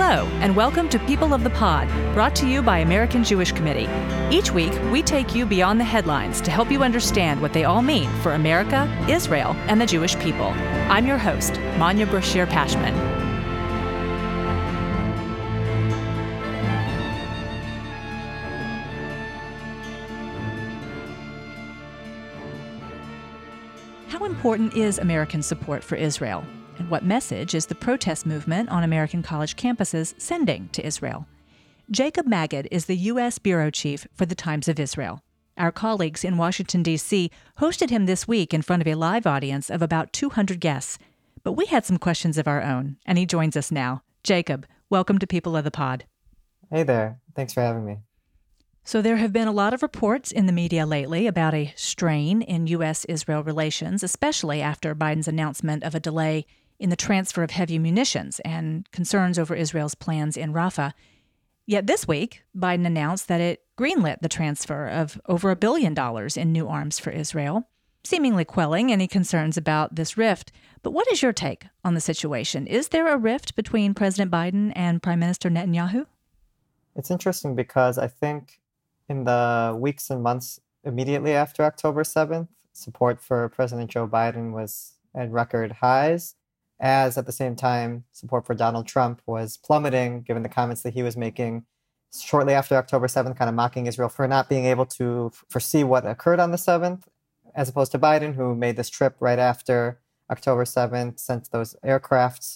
Hello, and welcome to People of the Pod, brought to you by American Jewish Committee. Each week, we take you beyond the headlines to help you understand what they all mean for America, Israel, and the Jewish people. I'm your host, Manya Brashear Pashman. How important is American support for Israel? And what message is the protest movement on American college campuses sending to Israel? Jacob Magid is the U.S. Bureau Chief for the Times of Israel. Our colleagues in Washington, D.C. hosted him this week in front of a live audience of about 200 guests. But we had some questions of our own, and he joins us now. Jacob, welcome to People of the Pod. Hey there. Thanks for having me. So there have been a lot of reports in the media lately about a strain in U.S.-Israel relations, especially after Biden's announcement of a delay in the transfer of heavy munitions and concerns over Israel's plans in Rafah. Yet this week, Biden announced that it greenlit the transfer of over $1 billion in new arms for Israel, seemingly quelling any concerns about this rift. But what is your take on the situation? Is there a rift between President Biden and Prime Minister Netanyahu? It's interesting because I think in the weeks and months immediately after October 7th, support for President Joe Biden was at record highs, as at the same time, support for Donald Trump was plummeting, given the comments that he was making shortly after October 7th, kind of mocking Israel for not being able to foresee what occurred on the 7th, as opposed to Biden, who made this trip right after October 7th, sent those aircrafts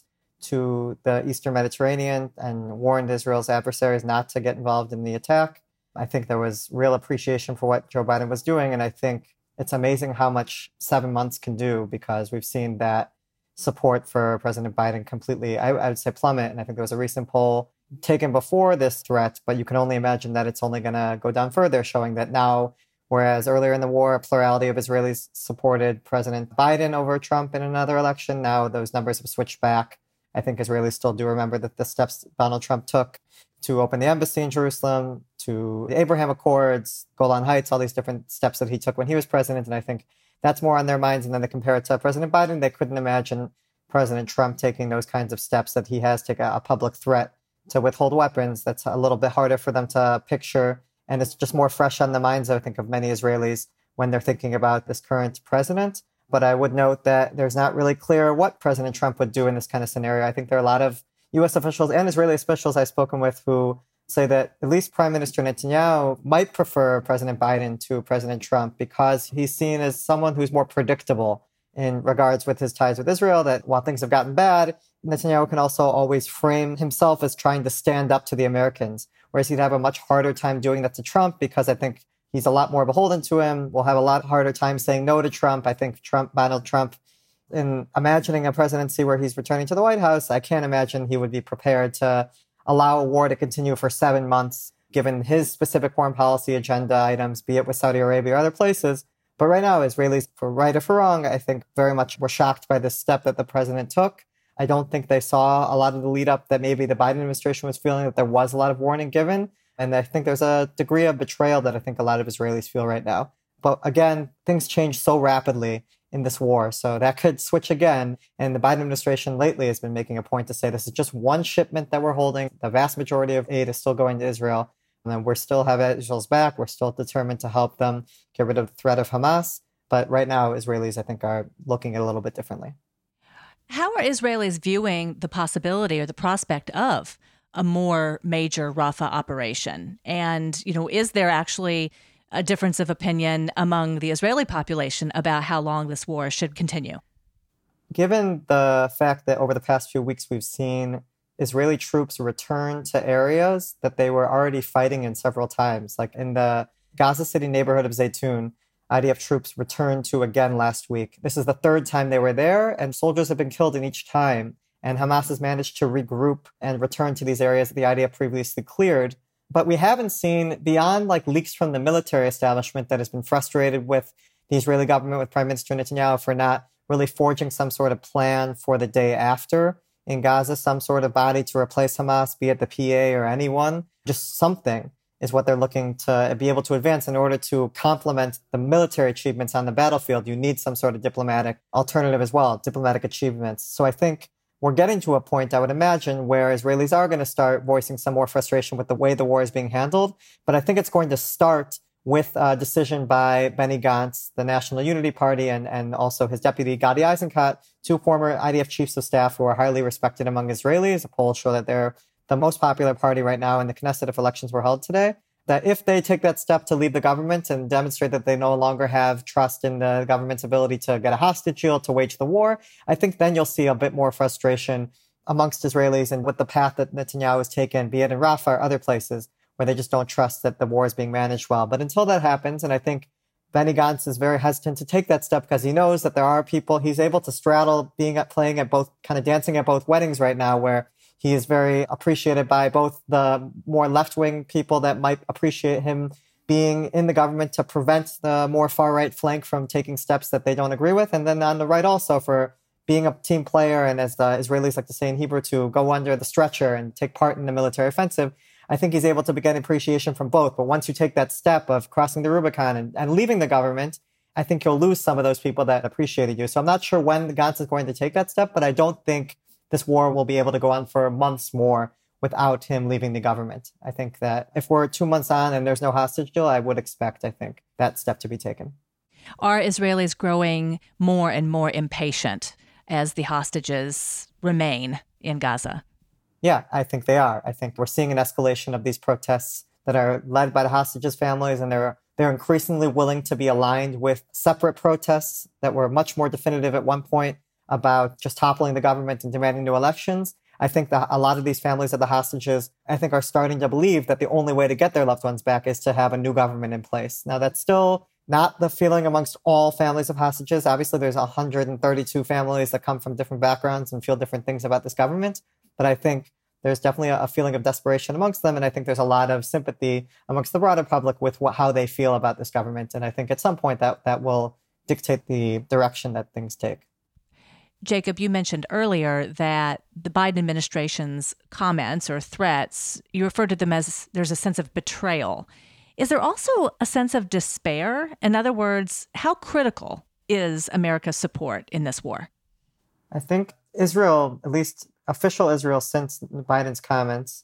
to the Eastern Mediterranean and warned Israel's adversaries not to get involved in the attack. I think there was real appreciation for what Joe Biden was doing, and I think it's amazing how much 7 months can do, because we've seen that support for President Biden completely, I would say, plummet. And I think there was a recent poll taken before this threat, but you can only imagine that it's only going to go down further, showing that now, whereas earlier in the war, a plurality of Israelis supported President Biden over Trump in another election, now those numbers have switched back. I think Israelis still do remember that the steps Donald Trump took to open the embassy in Jerusalem, to the Abraham Accords, Golan Heights, all these different steps that he took when he was president. And I think that's more on their minds. And then they compare it to President Biden. They couldn't imagine President Trump taking those kinds of steps that he has, take a public threat to withhold weapons. That's a little bit harder for them to picture. And it's just more fresh on the minds, I think, of many Israelis when they're thinking about this current president. But I would note that there's not really clear what President Trump would do in this kind of scenario. I think there are a lot of U.S. officials and Israeli officials I've spoken with who say that at least Prime Minister Netanyahu might prefer President Biden to President Trump because he's seen as someone who's more predictable in regards with his ties with Israel, that while things have gotten bad, Netanyahu can also always frame himself as trying to stand up to the Americans, whereas he'd have a much harder time doing that to Trump because I think he's a lot more beholden to him, will have a lot harder time saying no to Trump. I think Donald Trump, in imagining a presidency where he's returning to the White House, I can't imagine he would be prepared to allow a war to continue for 7 months, given his specific foreign policy agenda items, be it with Saudi Arabia or other places. But right now, Israelis, for right or for wrong, I think very much were shocked by this step that the president took. I don't think they saw a lot of the lead up that maybe the Biden administration was feeling, that there was a lot of warning given. And I think there's a degree of betrayal that I think a lot of Israelis feel right now. But again, things change so rapidly in this war, so that could switch again. And the Biden administration lately has been making a point to say this is just one shipment that we're holding. The vast majority of aid is still going to Israel. And then we still have Israel's back. We're still determined to help them get rid of the threat of Hamas. But right now, Israelis, I think, are looking at it a little bit differently. How are Israelis viewing the possibility or the prospect of a more major Rafah operation? And, is there actually a difference of opinion among the Israeli population about how long this war should continue? Given the fact that over the past few weeks we've seen Israeli troops return to areas that they were already fighting in several times, like in the Gaza City neighborhood of Zaytun, IDF troops returned to again last week. This is the third time they were there, and soldiers have been killed in each time. And Hamas has managed to regroup and return to these areas that the IDF previously cleared. But we haven't seen, beyond leaks from the military establishment that has been frustrated with the Israeli government, with Prime Minister Netanyahu, for not really forging some sort of plan for the day after in Gaza, some sort of body to replace Hamas, be it the PA or anyone, just something is what they're looking to be able to advance. In order to complement the military achievements on the battlefield, you need some sort of diplomatic alternative as well, diplomatic achievements. So I think we're getting to a point, I would imagine, where Israelis are going to start voicing some more frustration with the way the war is being handled. But I think it's going to start with a decision by Benny Gantz, the National Unity Party, and also his deputy Gadi Eisenkot, two former IDF chiefs of staff who are highly respected among Israelis. The polls show that they're the most popular party right now in the Knesset if elections were held today. That if they take that step to leave the government and demonstrate that they no longer have trust in the government's ability to get a hostage deal, to wage the war, I think then you'll see a bit more frustration amongst Israelis and with the path that Netanyahu has taken, be it in Rafah or other places, where they just don't trust that the war is being managed well. But until that happens, and I think Benny Gantz is very hesitant to take that step because he knows that there are people, he's able to straddle playing at both, kind of dancing at both weddings right now, where he is very appreciated by both the more left-wing people that might appreciate him being in the government to prevent the more far-right flank from taking steps that they don't agree with. And then on the right also for being a team player and, as the Israelis like to say in Hebrew, to go under the stretcher and take part in the military offensive. I think he's able to get appreciation from both. But once you take that step of crossing the Rubicon and leaving the government, I think you'll lose some of those people that appreciated you. So I'm not sure when Gantz is going to take that step, but I don't think this war will be able to go on for months more without him leaving the government. I think that if we're 2 months on and there's no hostage deal, I would expect, I think, that step to be taken. Are Israelis growing more and more impatient as the hostages remain in Gaza? Yeah, I think they are. I think we're seeing an escalation of these protests that are led by the hostages' families, and they're increasingly willing to be aligned with separate protests that were much more definitive at one point about just toppling the government and demanding new elections. I think that a lot of these families of the hostages, I think, are starting to believe that the only way to get their loved ones back is to have a new government in place. Now, that's still not the feeling amongst all families of hostages. Obviously, there's 132 families that come from different backgrounds and feel different things about this government. But I think there's definitely a feeling of desperation amongst them. And I think there's a lot of sympathy amongst the broader public with how they feel about this government. And I think at some point that will dictate the direction that things take. Jacob, you mentioned earlier that the Biden administration's comments or threats, you referred to them as there's a sense of betrayal. Is there also a sense of despair? In other words, how critical is America's support in this war? I think Israel, at least official Israel since Biden's comments,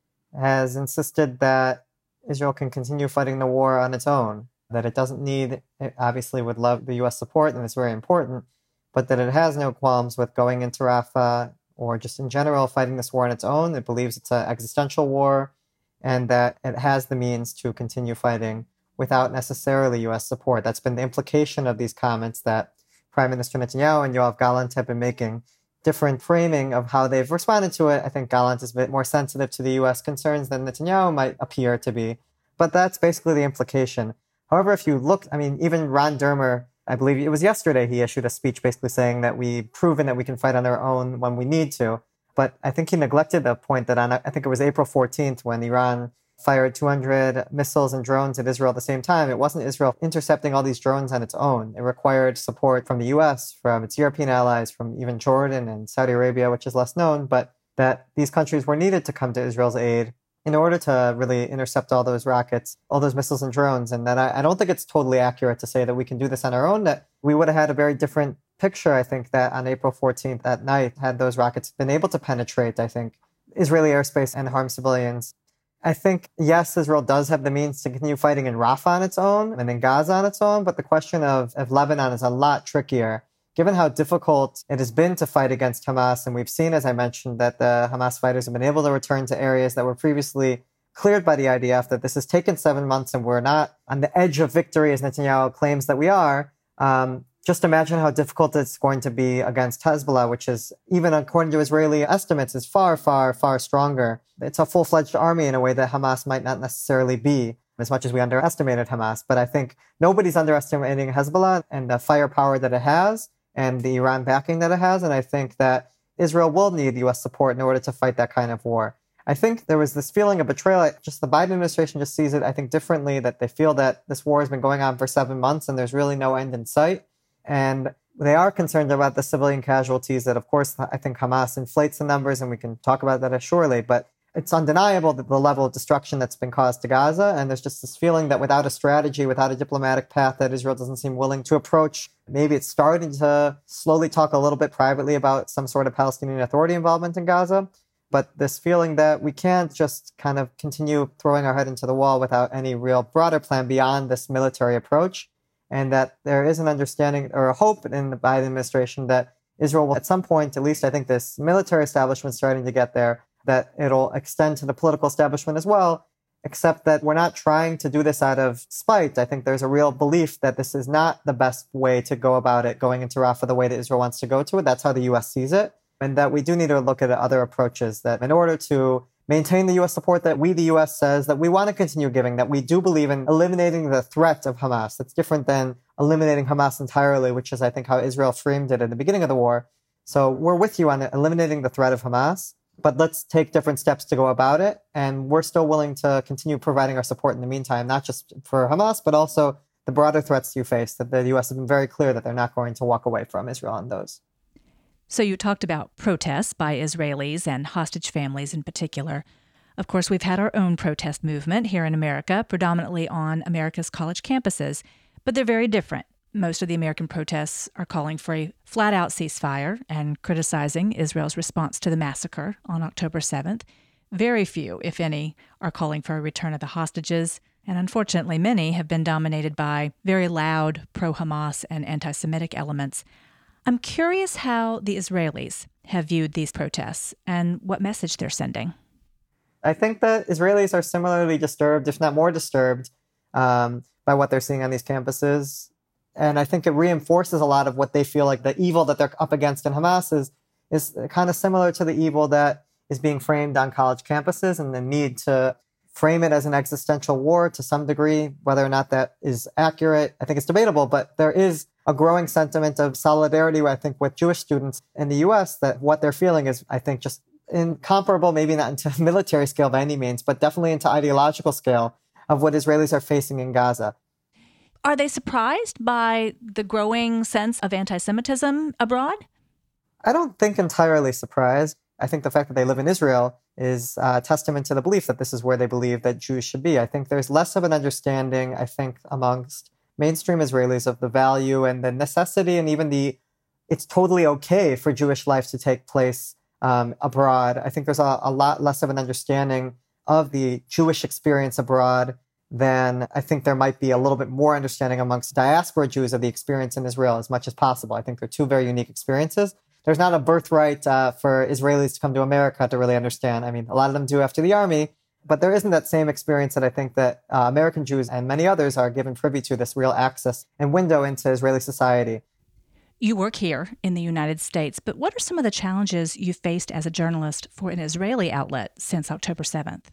has insisted that Israel can continue fighting the war on its own, that it doesn't need, it obviously would love the U.S. support, and it's very important, but that it has no qualms with going into Rafah or just in general fighting this war on its own. It believes it's an existential war and that it has the means to continue fighting without necessarily U.S. support. That's been the implication of these comments that Prime Minister Netanyahu and Yoav Gallant have been making. Different framing of how they've responded to it. I think Gallant is a bit more sensitive to the U.S. concerns than Netanyahu might appear to be. But that's basically the implication. However, if you look, even Ron Dermer, I believe it was yesterday, he issued a speech basically saying that we've proven that we can fight on our own when we need to. But I think he neglected the point that I think it was April 14th when Iran fired 200 missiles and drones at Israel at the same time. It wasn't Israel intercepting all these drones on its own. It required support from the U.S., from its European allies, from even Jordan and Saudi Arabia, which is less known, but that these countries were needed to come to Israel's aid in order to really intercept all those rockets, all those missiles and drones. And that I don't think it's totally accurate to say that we can do this on our own, that we would have had a very different picture, I think, that on April 14th at night, had those rockets been able to penetrate, I think, Israeli airspace and harm civilians. I think, yes, Israel does have the means to continue fighting in Rafah on its own and in Gaza on its own, but the question of Lebanon is a lot trickier, given how difficult it has been to fight against Hamas. And we've seen, as I mentioned, that the Hamas fighters have been able to return to areas that were previously cleared by the IDF, that this has taken 7 months and we're not on the edge of victory, as Netanyahu claims that we are. Just imagine how difficult it's going to be against Hezbollah, which is, even according to Israeli estimates, is far, far, far stronger. It's a full-fledged army in a way that Hamas might not necessarily be, as much as we underestimated Hamas. But I think nobody's underestimating Hezbollah and the firepower that it has and the Iran backing that it has. And I think that Israel will need U.S. support in order to fight that kind of war. I think there was this feeling of betrayal. Just the Biden administration just sees it, I think, differently, that they feel that this war has been going on for 7 months and there's really no end in sight. And they are concerned about the civilian casualties that, of course, I think Hamas inflates the numbers, and we can talk about that surely. But it's undeniable that the level of destruction that's been caused to Gaza. And there's just this feeling that without a strategy, without a diplomatic path that Israel doesn't seem willing to approach, maybe it's starting to slowly talk a little bit privately about some sort of Palestinian Authority involvement in Gaza. But this feeling that we can't just kind of continue throwing our head into the wall without any real broader plan beyond this military approach. And that there is an understanding or a hope in the Biden administration that Israel will, at some point, at least I think this military establishment is starting to get there, that it'll extend to the political establishment as well, except that we're not trying to do this out of spite. I think there's a real belief that this is not the best way to go about it, going into Rafah the way that Israel wants to go to it. That's how the U.S. sees it. And that we do need to look at other approaches, that in order to maintain the U.S. support that we, the U.S., says that we want to continue giving, that we do believe in eliminating the threat of Hamas. That's different than eliminating Hamas entirely, which is, I think, how Israel framed it at the beginning of the war. So we're with you on eliminating the threat of Hamas, but let's take different steps to go about it. And we're still willing to continue providing our support in the meantime, not just for Hamas, but also the broader threats you face, that the U.S. has been very clear that they're not going to walk away from Israel on those. So you talked about protests by Israelis and hostage families in particular. Of course, we've had our own protest movement here in America, predominantly on America's college campuses, but they're very different. Most of the American protests are calling for a flat-out ceasefire and criticizing Israel's response to the massacre on October 7th. Very few, if any, are calling for a return of the hostages, and unfortunately many have been dominated by very loud pro-Hamas and anti-Semitic elements. I'm curious how the Israelis have viewed these protests and what message they're sending. I think that Israelis are similarly disturbed, if not more disturbed, by what they're seeing on these campuses. And I think it reinforces a lot of what they feel like the evil that they're up against in Hamas is kind of similar to the evil that is being framed on college campuses, and the need to frame it as an existential war to some degree. Whether or not that is accurate, I think it's debatable, but there is a growing sentiment of solidarity, I think, with Jewish students in the U.S., that what they're feeling is, I think, just incomparable, maybe not into military scale by any means, but definitely into ideological scale of what Israelis are facing in Gaza. Are they surprised by the growing sense of anti-Semitism abroad? I don't think entirely surprised. I think the fact that they live in Israel is a testament to the belief that this is where they believe that Jews should be. I think there's less of an understanding, I think, amongst mainstream Israelis of the value and the necessity, and even it's totally okay for Jewish life to take place abroad. I think there's a lot less of an understanding of the Jewish experience abroad than I think there might be a little bit more understanding amongst diaspora Jews of the experience in Israel as much as possible. I think they're two very unique experiences. There's not a birthright for Israelis to come to America to really understand. I mean, a lot of them do after the army, but there isn't that same experience that I think that American Jews and many others are given privy to, this real access and window into Israeli society. You work here in the United States, but what are some of the challenges you faced as a journalist for an Israeli outlet since October 7th?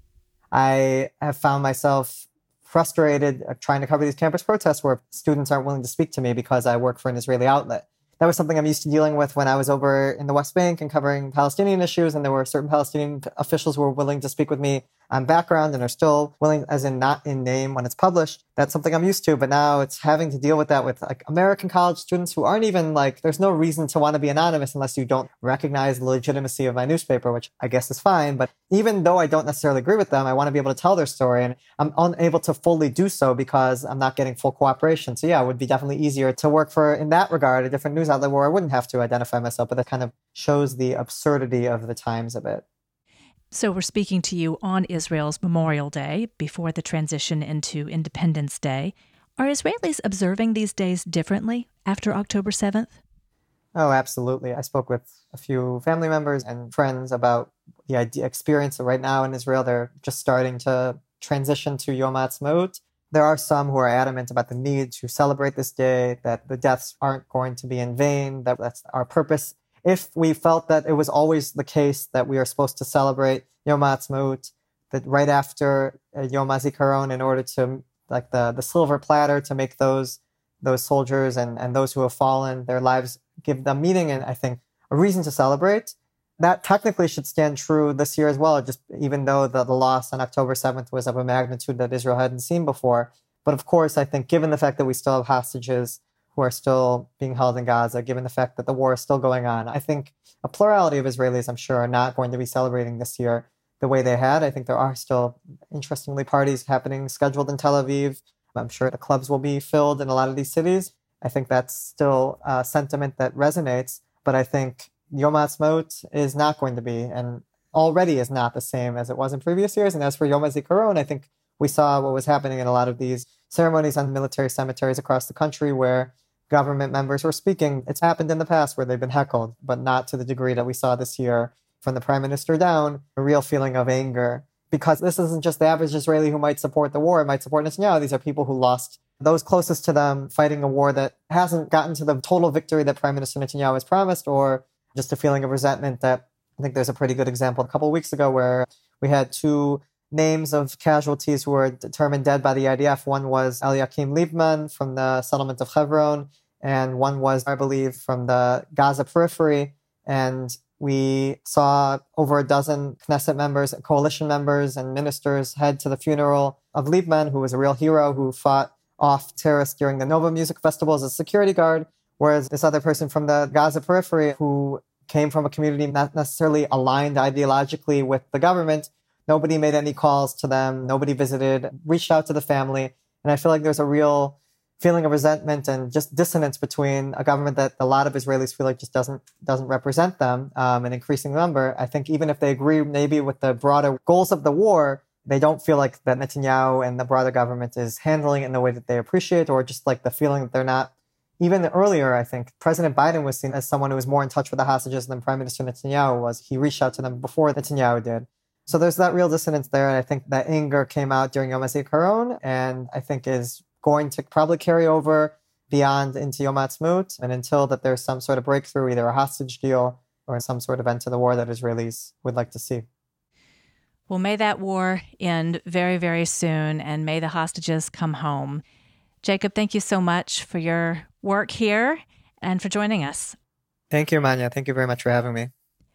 I have found myself frustrated trying to cover these campus protests where students aren't willing to speak to me because I work for an Israeli outlet. That was something I'm used to dealing with when I was over in the West Bank and covering Palestinian issues, and there were certain Palestinian officials who were willing to speak with me on background and are still willing, as in not in name when it's published. That's something I'm used to, but now it's having to deal with that with like American college students who aren't even like, there's no reason to want to be anonymous unless you don't recognize the legitimacy of my newspaper, which I guess is fine. But even though I don't necessarily agree with them, I want to be able to tell their story, and I'm unable to fully do so because I'm not getting full cooperation. So yeah, it would be definitely easier to work for, in that regard, a different news outlet where I wouldn't have to identify myself, but that kind of shows the absurdity of the times a bit. So we're speaking to you on Israel's Memorial Day, before the transition into Independence Day. Are Israelis observing these days differently after October 7th? Oh, absolutely. I spoke with a few family members and friends about the experience right now in Israel. They're just starting to transition to Yom HaAtzmaut. There are some who are adamant about the need to celebrate this day, that the deaths aren't going to be in vain, that that's our purpose. If we felt that it was always the case that we are supposed to celebrate Yom HaAtzmaut, that right after Yom HaZikaron, in order to, like the silver platter, to make those soldiers and those who have fallen, their lives, give them meaning and I think a reason to celebrate, that technically should stand true this year as well, just even though the loss on October 7th was of a magnitude that Israel hadn't seen before. But of course, I think given the fact that we still have hostages who are still being held in Gaza, given the fact that the war is still going on, I think a plurality of Israelis, I'm sure, are not going to be celebrating this year the way they had. I think there are still, interestingly, parties happening scheduled in Tel Aviv. I'm sure the clubs will be filled in a lot of these cities. I think that's still a sentiment that resonates. But I think Yom HaAtzmaut is not going to be, and already is not the same as it was in previous years. And as for Yom HaZikaron, I think we saw what was happening in a lot of these ceremonies on military cemeteries across the country where government members were speaking. It's happened in the past where they've been heckled, but not to the degree that we saw this year from the prime minister down, a real feeling of anger. Because this isn't just the average Israeli who might support the war, might support Netanyahu. These are people who lost those closest to them fighting a war that hasn't gotten to the total victory that Prime Minister Netanyahu has promised, or just a feeling of resentment that I think there's a pretty good example a couple of weeks ago where we had two names of casualties who were determined dead by the IDF. One was Eliakim Liebman from the settlement of Hebron, and one was, I believe, from the Gaza periphery. And we saw over a dozen Knesset members, coalition members, and ministers head to the funeral of Liebman, who was a real hero who fought off terrorists during the Nova Music Festival as a security guard, whereas this other person from the Gaza periphery who came from a community not necessarily aligned ideologically with the government, nobody made any calls to them, nobody visited, reached out to the family. And I feel like there's a real feeling of resentment and just dissonance between a government that a lot of Israelis feel like just doesn't represent them, an increasing number. I think even if they agree maybe with the broader goals of the war, they don't feel like that Netanyahu and the broader government is handling it in the way that they appreciate, or just like the feeling that they're not. Even earlier, I think President Biden was seen as someone who was more in touch with the hostages than Prime Minister Netanyahu was. He reached out to them before Netanyahu did. So there's that real dissonance there. And I think that anger came out during Yom HaZikaron, and I think is going to probably carry over beyond into Yom HaAtzmaut, and until that there's some sort of breakthrough, either a hostage deal or some sort of end to the war that Israelis would like to see. Well, may that war end very, very soon, and may the hostages come home. Jacob, thank you so much for your work here and for joining us. Thank you, Manya. Thank you very much for having me.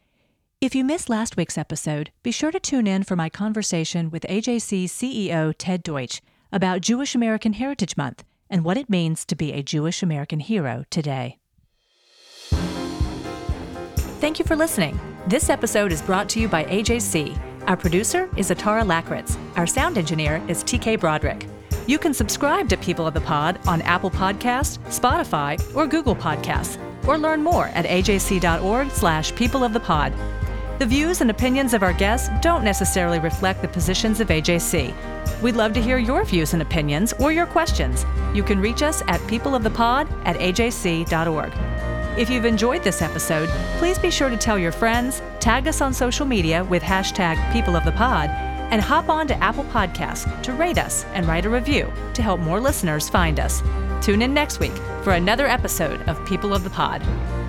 If you missed last week's episode, be sure to tune in for my conversation with AJC CEO Ted Deutsch about Jewish American Heritage Month and what it means to be a Jewish American hero today. Thank you for listening. This episode is brought to you by AJC. Our producer is Atara Lakritz. Our sound engineer is TK Broderick. You can subscribe to People of the Pod on Apple Podcasts, Spotify, or Google Podcasts, or learn more at ajc.org/peopleofthepod. The views and opinions of our guests don't necessarily reflect the positions of AJC. We'd love to hear your views and opinions or your questions. You can reach us at peopleofthepod@ajc.org. If you've enjoyed this episode, please be sure to tell your friends, tag us on social media with #PeopleOfThePod, and hop on to Apple Podcasts to rate us and write a review to help more listeners find us. Tune in next week for another episode of People of the Pod.